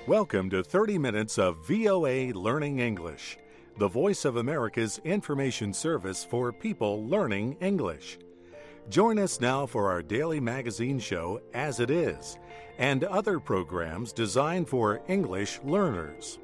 Welcome to 30 minutes of VOA Learning English, the voice of America's information service for people learning English. Join us now for our daily magazine show, As It Is, and other programs designed for English learners.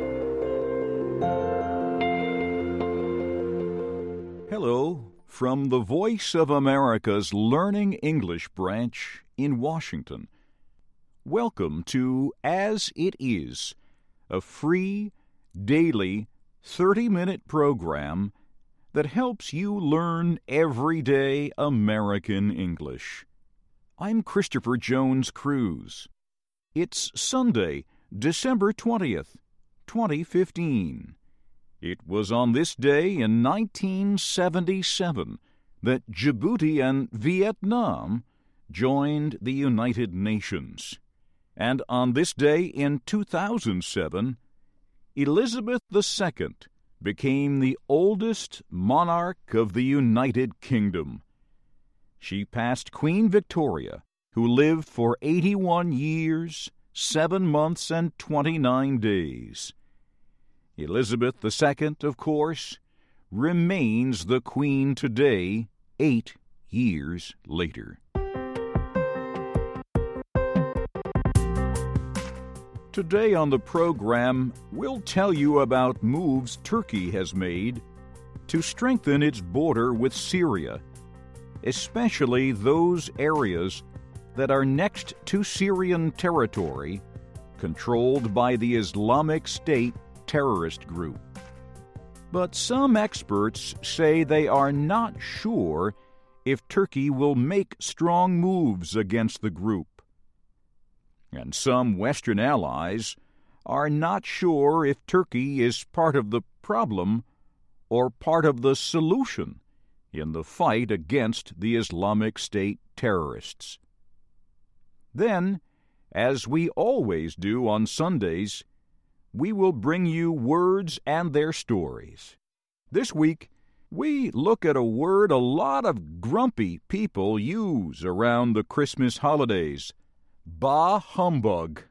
Hello, from the Voice of America's Learning English branch in Washington. Welcome to As It Is, a free, daily, 30-minute program that helps you learn everyday American English. I'm Christopher Jones Cruz. It's Sunday, December 20th, 2015. It was on this day in 1977 that Djibouti and Vietnam joined the United Nations. And on this day in 2007, Elizabeth II became the oldest monarch of the United Kingdom. She passed Queen Victoria, who lived for 81 years, 7 months, and 29 days. Elizabeth II, of course, remains the Queen today, 8 years later. Today on the program, we'll tell you about moves Turkey has made to strengthen its border with Syria, especially those areas that are next to Syrian territory controlled by the Islamic State terrorist group. But some experts say they are not sure if Turkey will make strong moves against the group. And some Western allies are not sure if Turkey is part of the problem or part of the solution in the fight against the Islamic State terrorists. Then, as we always do on Sundays, we will bring you words and their stories. This week, we look at a word a lot of grumpy people use around the Christmas holidays: bah humbug.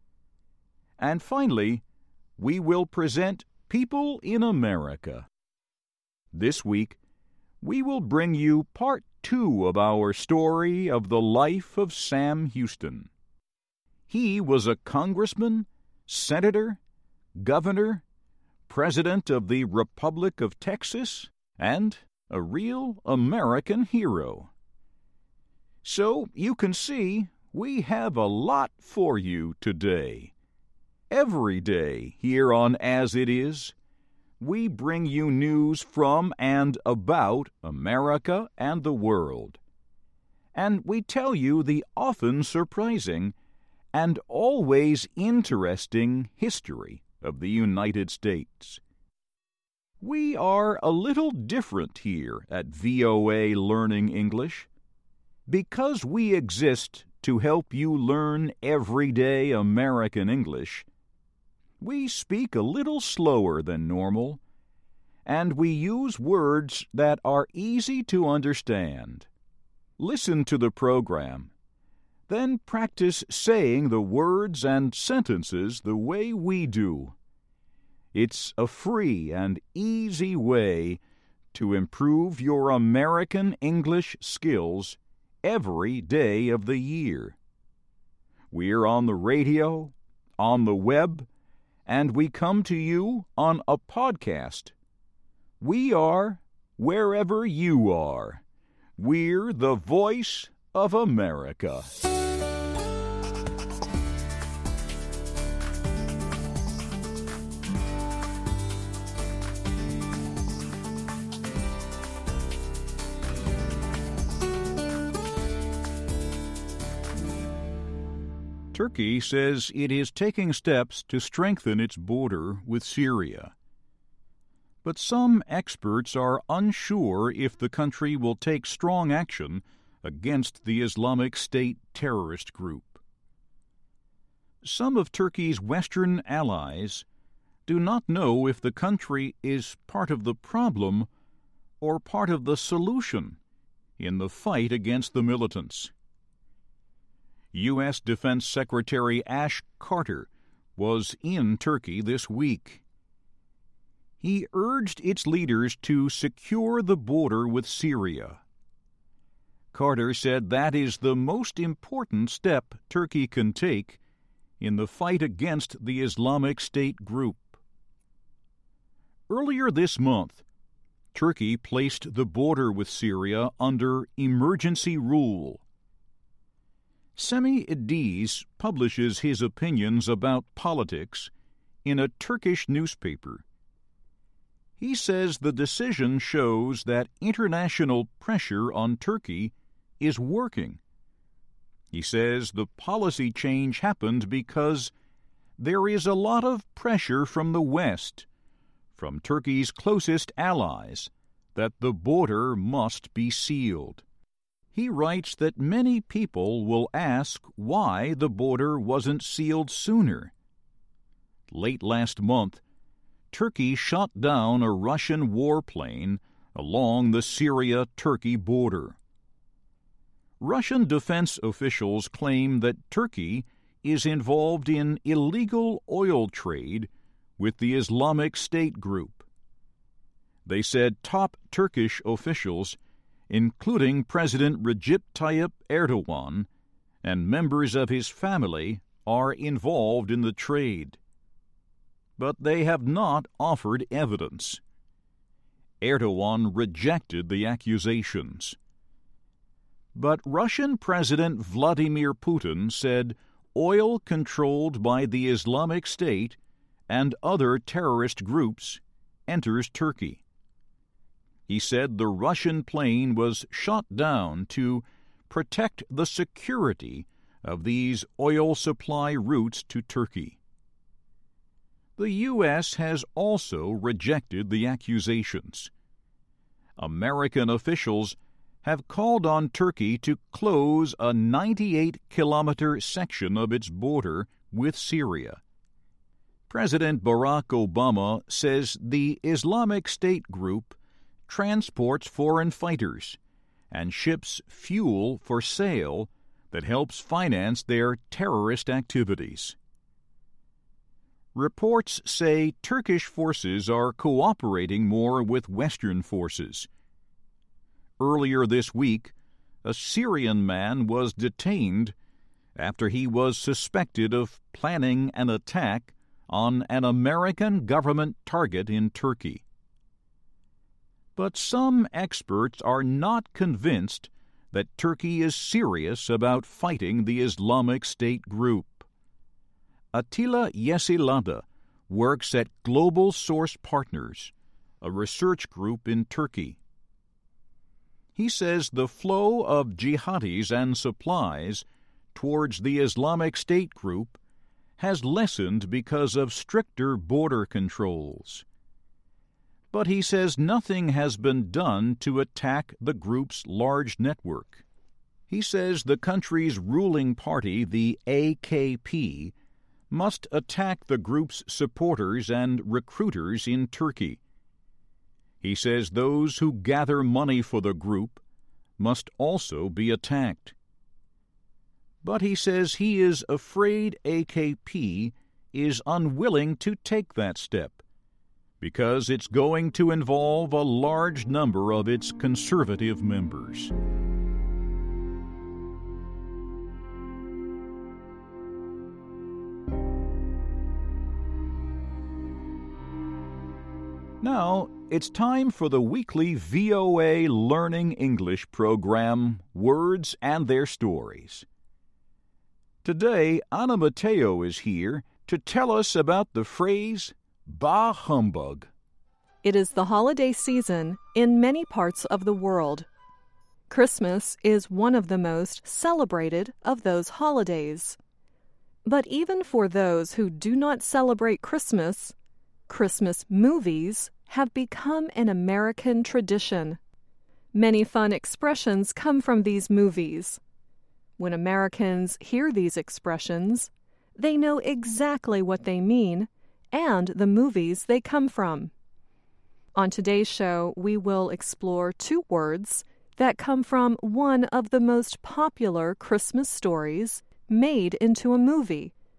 And finally, we will present People in America. This week, we will bring you part 2 of our story of the life of Sam Houston. He was a congressman, senator, governor, president of the Republic of Texas, and a real American hero. So you can see we have a lot for you today. Every day here on As It Is, we bring you news from and about America and the world. And we tell you the often surprising and always interesting history of the United States. We are a little different here at VOA Learning English. Because we exist to help you learn everyday American English, we speak a little slower than normal, and we use words that are easy to understand. Listen to the program, then practice saying the words and sentences the way we do. It's a free and easy way to improve your American English skills every day of the year. We're on the radio, on the web, and we come to you on a podcast. We are wherever you are. We're the Voice of America. Turkey says it is taking steps to strengthen its border with Syria. But some experts are unsure if the country will take strong action against the Islamic State terrorist group. Some of Turkey's Western allies do not know if the country is part of the problem or part of the solution in the fight against the militants. U.S. Defense Secretary Ash Carter was in Turkey this week. He urged its leaders to secure the border with Syria. Carter said that is the most important step Turkey can take in the fight against the Islamic State group. Earlier this month, Turkey placed the border with Syria under emergency rule. Semih Ediz publishes his opinions about politics in a Turkish newspaper. He says the decision shows that international pressure on Turkey is working. He says the policy change happened because there is a lot of pressure from the West, from Turkey's closest allies, that the border must be sealed. He writes that many people will ask why the border wasn't sealed sooner. Late last month, Turkey shot down a Russian warplane along the Syria-Turkey border. Russian defense officials claim that Turkey is involved in illegal oil trade with the Islamic State group. They said top Turkish officials, including President Recep Tayyip Erdogan and members of his family, are involved in the trade. But they have not offered evidence. Erdogan rejected the accusations. But Russian President Vladimir Putin said oil controlled by the Islamic State and other terrorist groups enters Turkey. He said the Russian plane was shot down to protect the security of these oil supply routes to Turkey. The U.S. has also rejected the accusations. American officials have called on Turkey to close a 98-kilometer section of its border with Syria. President Barack Obama says the Islamic State group transports foreign fighters and ships fuel for sale that helps finance their terrorist activities. Reports say Turkish forces are cooperating more with Western forces. Earlier this week, a Syrian man was detained after he was suspected of planning an attack on an American government target in Turkey. But some experts are not convinced that Turkey is serious about fighting the Islamic State group. Attila Yesilada works at Global Source Partners, a research group in Turkey. He says the flow of jihadis and supplies towards the Islamic State group has lessened because of stricter border controls. But he says nothing has been done to attack the group's large network. He says the country's ruling party, the AKP, must attack the group's supporters and recruiters in Turkey. He says those who gather money for the group must also be attacked. But he says he is afraid AKP is unwilling to take that step because it's going to involve a large number of its conservative members. Now, it's time for the weekly VOA Learning English program, Words and Their Stories. Today, Anna Mateo is here to tell us about the phrase, bah humbug. It is the holiday season in many parts of the world. Christmas is one of the most celebrated of those holidays. But even for those who do not celebrate Christmas, Christmas movies have become an American tradition. Many fun expressions come from these movies. When Americans hear these expressions, they know exactly what they mean and the movies they come from. On today's show, we will explore two words that come from one of the most popular Christmas stories made into a movie,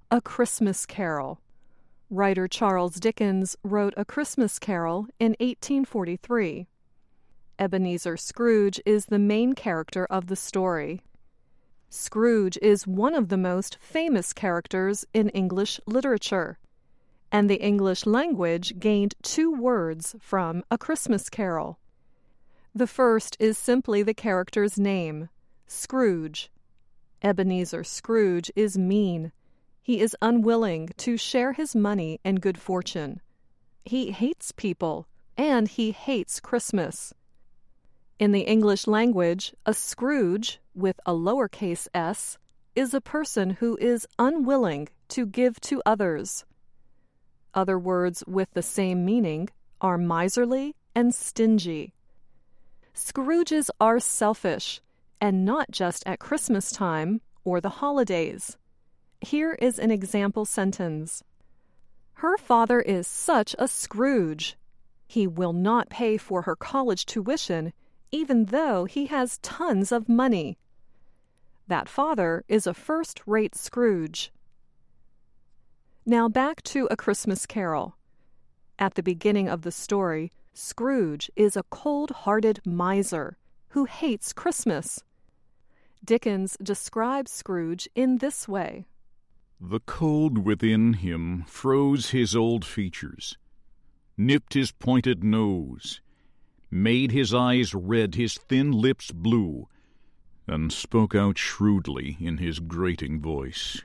A Christmas Carol. Writer Charles Dickens wrote A Christmas Carol in 1843. Ebenezer Scrooge is the main character of the story. Scrooge is one of the most famous characters in English literature, and the English language gained 2 words from A Christmas Carol. The first is simply the character's name, Scrooge. Ebenezer Scrooge is mean. He is unwilling to share his money and good fortune. He hates people, and he hates Christmas. In the English language, a Scrooge, with a lowercase s, is a person who is unwilling to give to others. Other words with the same meaning are miserly and stingy. Scrooges are selfish, and not just at Christmas time or the holidays. Here is an example sentence. Her father is such a Scrooge. He will not pay for her college tuition, even though he has tons of money. That father is a first-rate Scrooge. Now back to A Christmas Carol. At the beginning of the story, Scrooge is a cold-hearted miser who hates Christmas. Dickens describes Scrooge in this way. The cold within him froze his old features, nipped his pointed nose, made his eyes red, his thin lips blue, and spoke out shrewdly in his grating voice.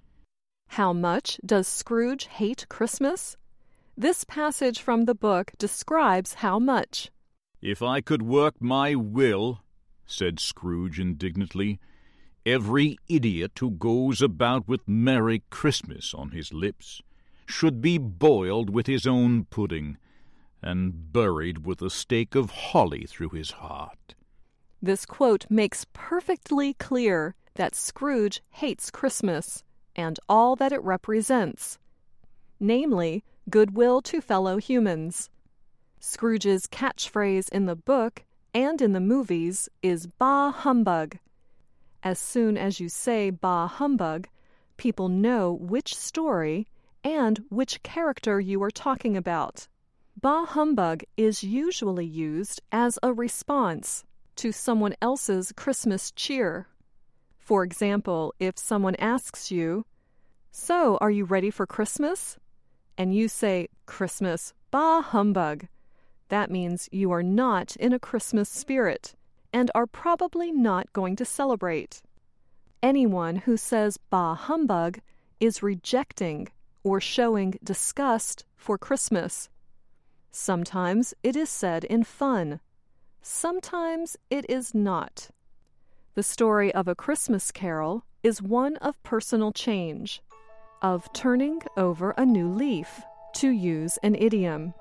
How much does Scrooge hate Christmas? This passage from the book describes how much. If I could work my will, said Scrooge indignantly, every idiot who goes about with Merry Christmas on his lips should be boiled with his own pudding and buried with a stake of holly through his heart. This quote makes perfectly clear that Scrooge hates Christmas and all that it represents, namely, goodwill to fellow humans. Scrooge's catchphrase in the book and in the movies is "Bah humbug." As soon as you say "bah humbug," people know which story and which character you are talking about. Bah humbug is usually used as a response to someone else's Christmas cheer. For example, if someone asks you, "So, are you ready for Christmas?" and you say, "Christmas, bah humbug," that means you are not in a Christmas spirit and are probably not going to celebrate. Anyone who says bah humbug is rejecting or showing disgust for Christmas. Sometimes it is said in fun. Sometimes it is not. The story of A Christmas Carol is one of personal change, of turning over a new leaf, to use an idiom.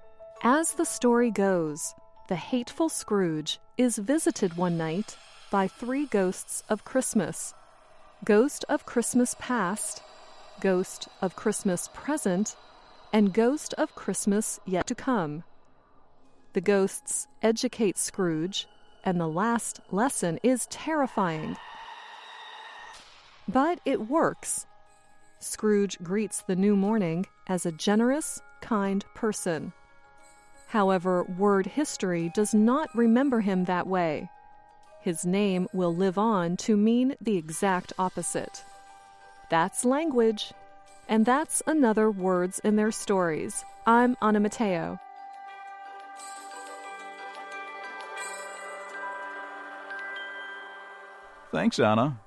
As the story goes, the hateful Scrooge is visited one night by 3 ghosts of Christmas: Ghost of Christmas Past, Ghost of Christmas Present, and Ghost of Christmas Yet to Come. The ghosts educate Scrooge, and the last lesson is terrifying. But it works. Scrooge greets the new morning as a generous, kind person. However, word history does not remember him that way. His name will live on to mean the exact opposite. That's language. And that's another Words in Their Stories. I'm Anna Mateo. Thanks, Anna.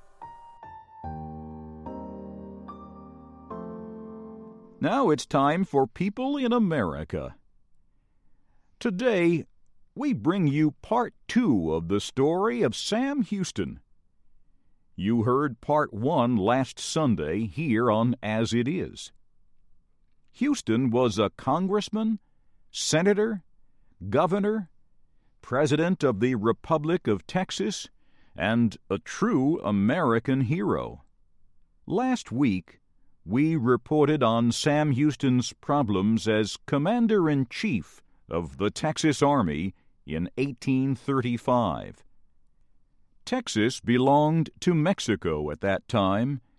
Now it's time for People in America. Today, we bring you part 2 of the story of Sam Houston. You heard part 1 last Sunday here on As It Is. Houston was a congressman, senator, governor, president of the Republic of Texas, and a true American hero. Last week, we reported on Sam Houston's problems as Commander-in-Chief of the Texas Army in 1835. Texas belonged to Mexico at that time,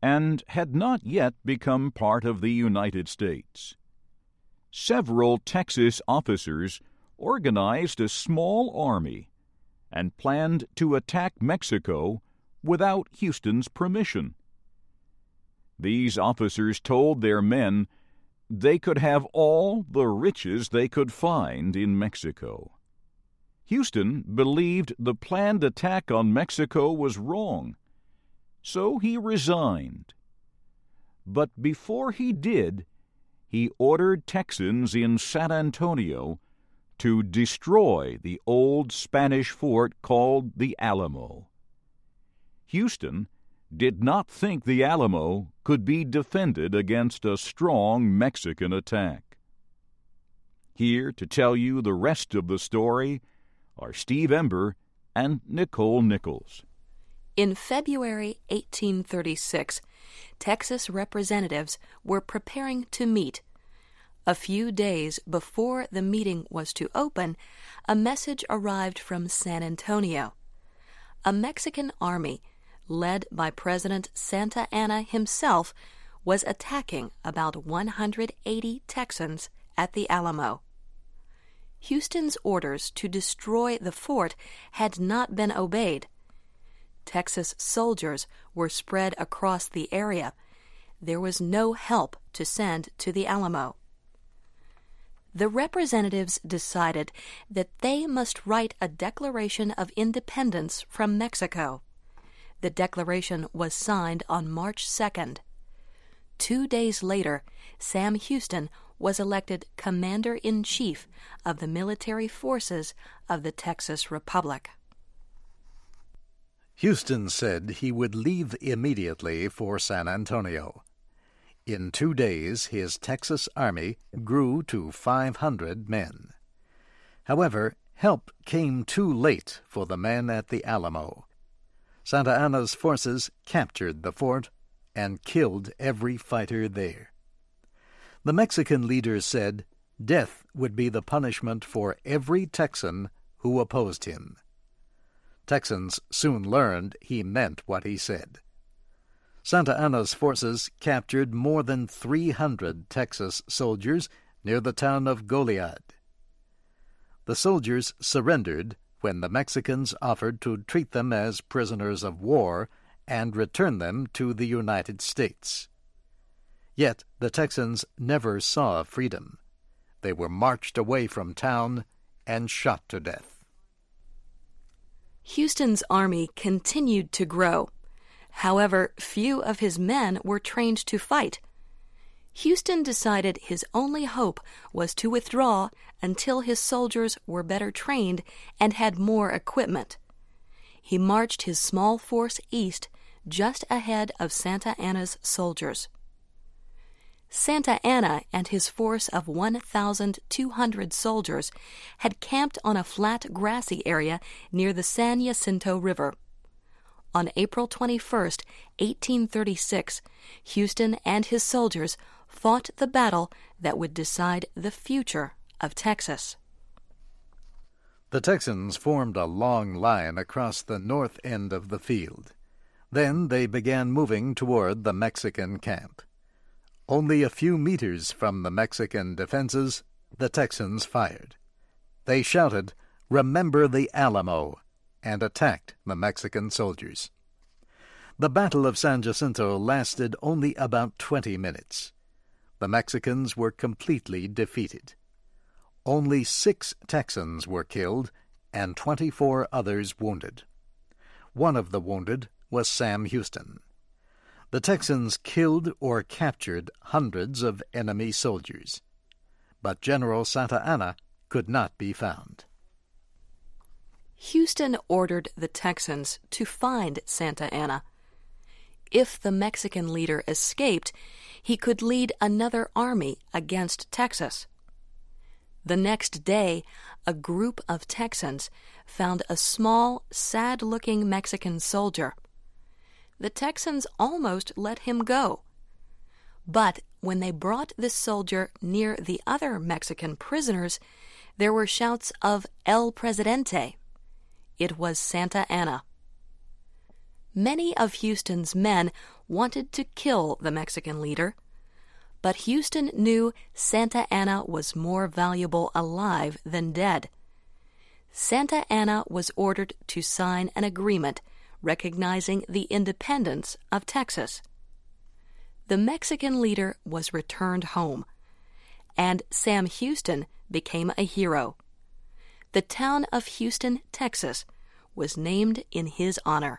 and had not yet become part of the United States. Several Texas officers organized a small army and planned to attack Mexico without Houston's permission. These officers told their men they could have all the riches they could find in Mexico. Houston believed the planned attack on Mexico was wrong, so he resigned. But before he did, he ordered Texans in San Antonio to destroy the old Spanish fort called the Alamo. Houston did not think the Alamo could be defended against a strong Mexican attack. Here to tell you the rest of the story are Steve Ember and Nicole Nichols. In February 1836, Texas representatives were preparing to meet. A few days before the meeting was to open, a message arrived from San Antonio. A Mexican army, led by President Santa Anna himself, was attacking about 180 Texans at the Alamo. Houston's orders to destroy the fort had not been obeyed. Texas soldiers were spread across the area. There was no help to send to the Alamo. The representatives decided that they must write a Declaration of Independence from Mexico. The declaration was signed on March 2nd. 2 days later, Sam Houston was elected Commander-in-Chief of the military forces of the Texas Republic. Houston said he would leave immediately for San Antonio. In 2 days, his Texas army grew to 500 men. However, help came too late for the men at the Alamo. Santa Anna's forces captured the fort and killed every fighter there. The Mexican leaders said death would be the punishment for every Texan who opposed him. Texans soon learned he meant what he said. Santa Anna's forces captured more than 300 Texas soldiers near the town of Goliad. The soldiers surrendered when the Mexicans offered to treat them as prisoners of war and return them to the United States. Yet the Texans never saw freedom. They were marched away from town and shot to death. Houston's army continued to grow. However, few of his men were trained to fight. Houston decided his only hope was to withdraw until his soldiers were better trained and had more equipment. He marched his small force east, just ahead of Santa Anna's soldiers. Santa Anna and his force of 1,200 soldiers had camped on a flat, grassy area near the San Jacinto River. On April 21, 1836, Houston and his soldiers fought the battle that would decide the future of Texas. The Texans formed a long line across the north end of the field. Then they began moving toward the Mexican camp. Only a few meters from the Mexican defenses, the Texans fired. They shouted, "Remember the Alamo," and attacked the Mexican soldiers. The Battle of San Jacinto lasted only about 20 minutes. The Mexicans were completely defeated. Only 6 Texans were killed and 24 others wounded. One of the wounded was Sam Houston. The Texans killed or captured hundreds of enemy soldiers. But General Santa Anna could not be found. Houston ordered the Texans to find Santa Anna. If the Mexican leader escaped, he could lead another army against Texas. The next day, a group of Texans found a small, sad-looking Mexican soldier. The Texans almost let him go. But when they brought this soldier near the other Mexican prisoners, there were shouts of El Presidente. It was Santa Anna. Many of Houston's men wanted to kill the Mexican leader, but Houston knew Santa Anna was more valuable alive than dead. Santa Anna was ordered to sign an agreement recognizing the independence of Texas. The Mexican leader was returned home, and Sam Houston became a hero. The town of Houston, Texas, was named in his honor.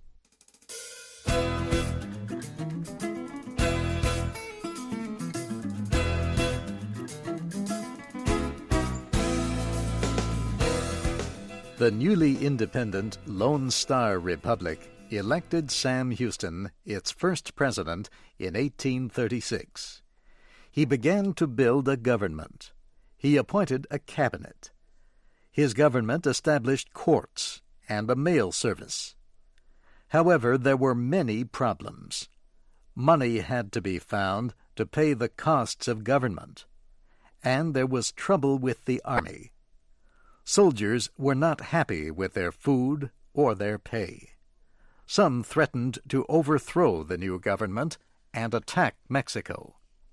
The newly independent Lone Star Republic elected Sam Houston its first president in 1836. He began to build a government. He appointed a cabinet. His government established courts and a mail service. However, there were many problems. Money had to be found to pay the costs of government, and there was trouble with the army. Soldiers were not happy with their food or their pay. Some threatened to overthrow the new government and attack Mexico.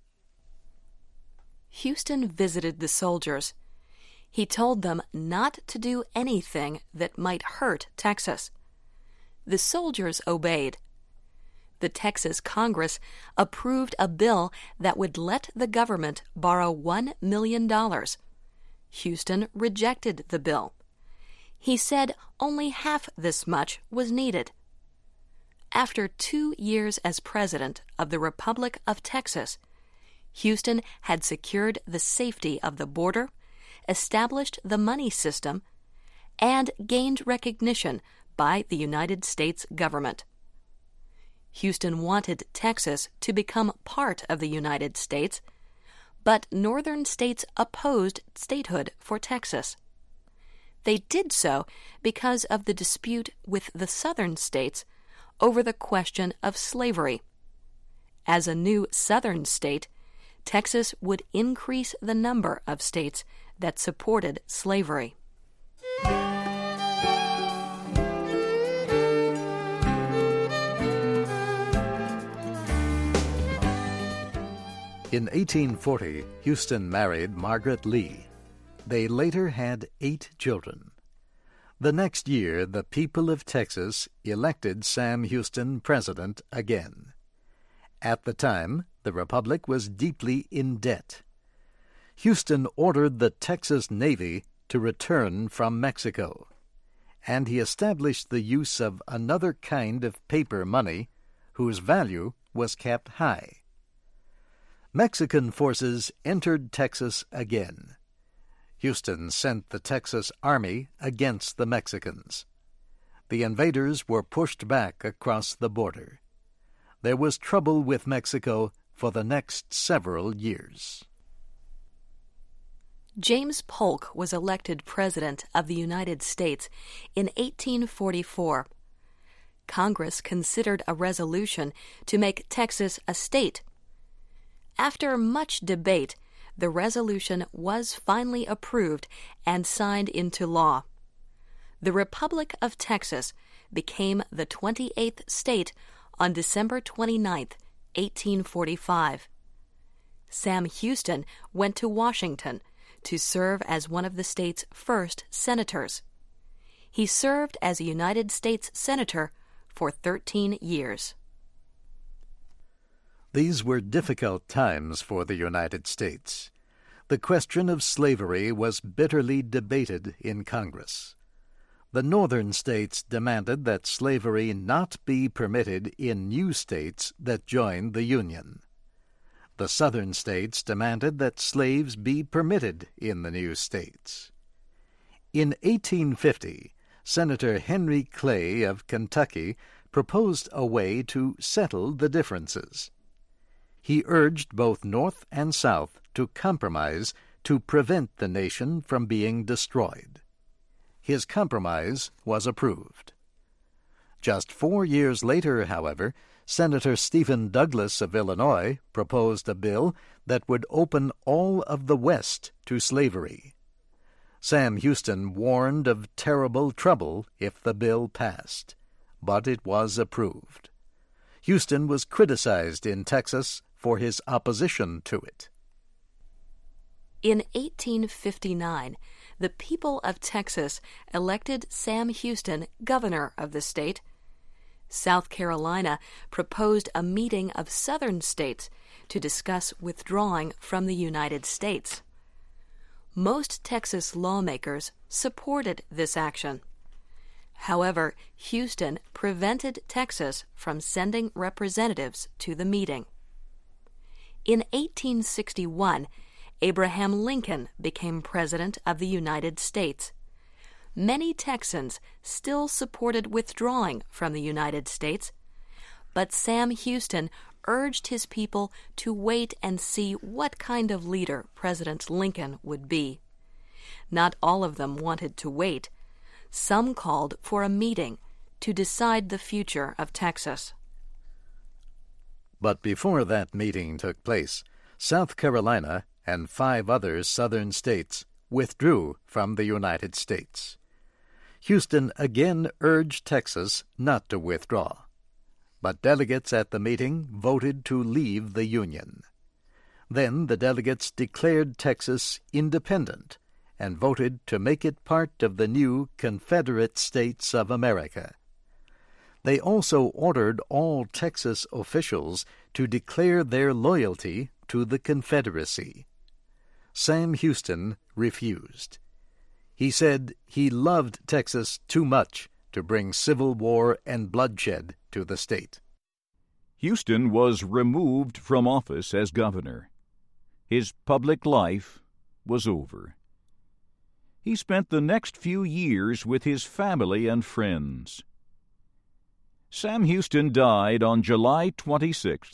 Houston visited the soldiers. He told them not to do anything that might hurt Texas. The soldiers obeyed. The Texas Congress approved a bill that would let the government borrow $1 million. Houston rejected the bill. He said only half this much was needed. After 2 years as president of the Republic of Texas, Houston had secured the safety of the border, established the money system, and gained recognition by the United States government. Houston wanted Texas to become part of the United States, but northern states opposed statehood for Texas. They did so because of the dispute with the southern states over the question of slavery. As a new southern state, Texas would increase the number of states that supported slavery. In 1840, Houston married Margaret Lee. They later had 8 children. The next year, the people of Texas elected Sam Houston president again. At the time, the Republic was deeply in debt. Houston ordered the Texas Navy to return from Mexico, and he established the use of another kind of paper money whose value was kept high. Mexican forces entered Texas again. Houston sent the Texas Army against the Mexicans. The invaders were pushed back across the border. There was trouble with Mexico for the next several years. James Polk was elected President of the United States in 1844. Congress considered a resolution to make Texas a state. After much debate, the resolution was finally approved and signed into law. The Republic of Texas became the 28th state on December 29, 1845. Sam Houston went to Washington to serve as one of the state's first senators. He served as a United States Senator for 13 years. These were difficult times for the United States. The question of slavery was bitterly debated in Congress. The northern states demanded that slavery not be permitted in new states that joined the Union. The southern states demanded that slaves be permitted in the new states. In 1850, Senator Henry Clay of Kentucky proposed a way to settle the differences. He urged both North and South to compromise to prevent the nation from being destroyed. His compromise was approved. Just 4 years later, however, Senator Stephen Douglas of Illinois proposed a bill that would open all of the West to slavery. Sam Houston warned of terrible trouble if the bill passed, but it was approved. Houston was criticized in Texas for his opposition to it. In 1859, the people of Texas elected Sam Houston governor of the state. South Carolina proposed a meeting of southern states to discuss withdrawing from the United States. Most Texas lawmakers supported this action. However, Houston prevented Texas from sending representatives to the meeting. In 1861, Abraham Lincoln became President of the United States. Many Texans still supported withdrawing from the United States, but Sam Houston urged his people to wait and see what kind of leader President Lincoln would be. Not all of them wanted to wait. Some called for a meeting to decide the future of Texas. But before that meeting took place, South Carolina and 5 other southern states withdrew from the United States. Houston again urged Texas not to withdraw, but delegates at the meeting voted to leave the Union. Then the delegates declared Texas independent and voted to make it part of the new Confederate States of America. They also ordered all Texas officials to declare their loyalty to the Confederacy. Sam Houston refused. He said he loved Texas too much to bring civil war and bloodshed to the state. Houston was removed from office as governor. His public life was over. He spent the next few years with his family and friends. Sam Houston died on July 26,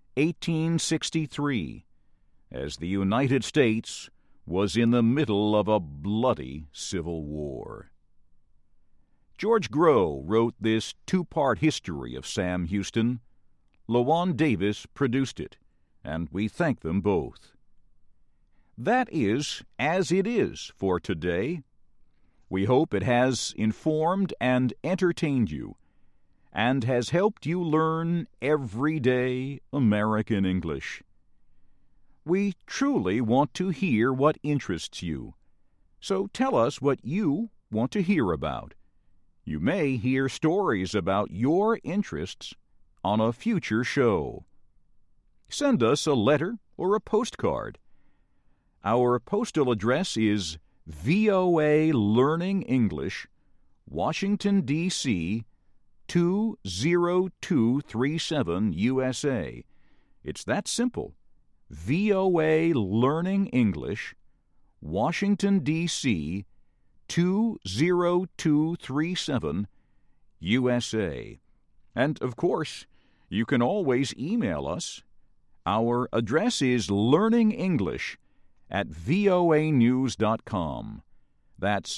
1863, as the United States was in the middle of a bloody civil war. George Grow wrote this 2-part history of Sam Houston. LaJuan Davis produced it, and we thank them both. That is as it is for today. We hope it has informed and entertained you, and has helped you learn everyday American English. We truly want to hear what interests you, so tell us what you want to hear about. You may hear stories about your interests on a future show. Send us a letter or a postcard. Our postal address is VOA Learning English, Washington, D.C., 20237 USA. It's that simple. VOA Learning English, Washington, D.C., 20237 USA. And, of course, you can always email us. Our address is learningenglish@voanews.com. That's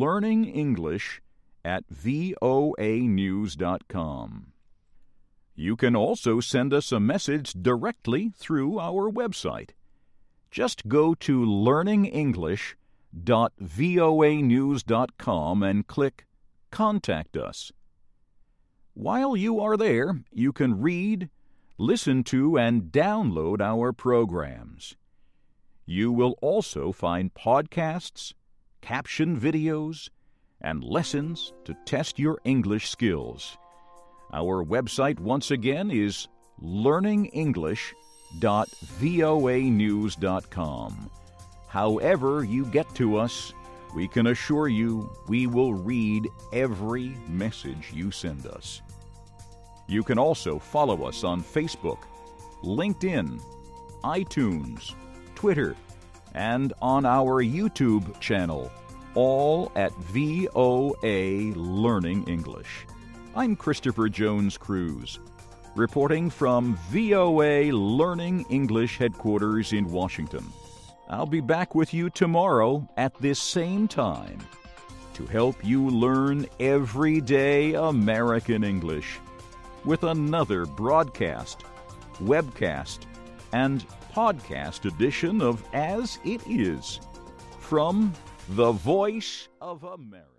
learningenglish@voanews.com. You can also send us a message directly through our website. Just go to learningenglish.voanews.com and click Contact Us. While you are there, you can read, listen to, and download our programs. You will also find podcasts, caption videos, and lessons to test your English skills. Our website, once again, is learningenglish.voanews.com. However you get to us, we can assure you we will read every message you send us. You can also follow us on Facebook, LinkedIn, iTunes, Twitter, and on our YouTube channel, all at VOA Learning English. I'm Christopher Jones Cruz, reporting from VOA Learning English headquarters in Washington. I'll be back with you tomorrow at this same time to help you learn everyday American English with another broadcast, webcast, and podcast edition of As It Is from the Voice of America.